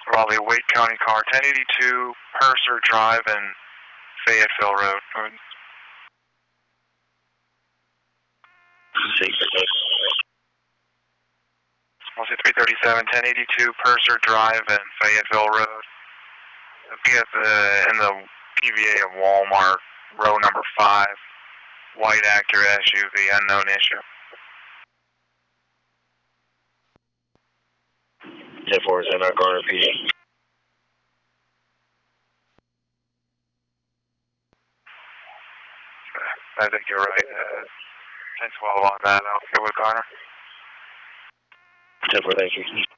Raleigh, Wake County car, 1082 Purser Drive and Fayetteville Road. I'll say 337, 1082 Purser Drive and Fayetteville Road. It'll be in the PVA of Walmart, row number 5. White Acura SUV, unknown issue. 10-4 is in our Garner PD. I think you're right. 10-12 on that. I'll go with Garner. 10-4, thank you.